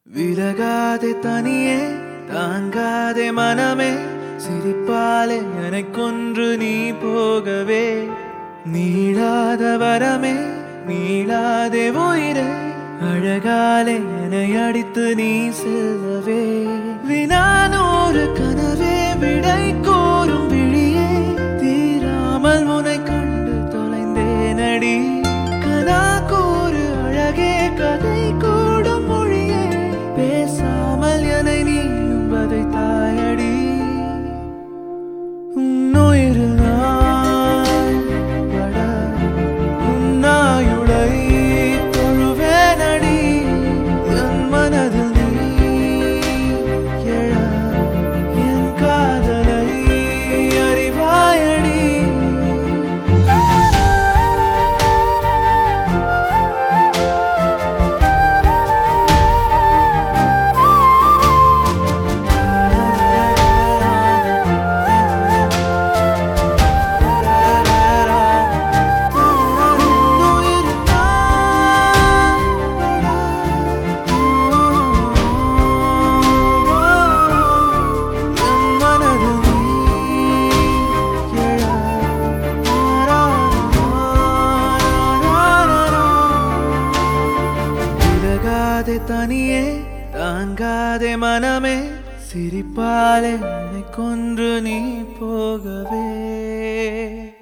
விலகாதே தனியே தாங்காதே மனமே சிரிப்பாலே என்னை கொன்று நீ போகவே நீளாத வரமே நீளாதே உயிரே அழகாலே என்னை அடித்து நீ செல்லவே வினானோரு கனவே விடை கோரும் விழியே தீராமல் உனை கண்டு தொலைந்தேனடி கனா கூறு அழகே கதை கூடும் மொழியே பேசாமல் என்னை நீயும் வதைத்தாயடி உன்னுயிரில் நான் பட உன்னாயுளை தொழுவேனடி என் மனதில் நீ எழ என் காதலை அறிவாயடி தனியே தாங்காதே மனமே சிரிப்பாலே என்னை கொன்று நீ போகவே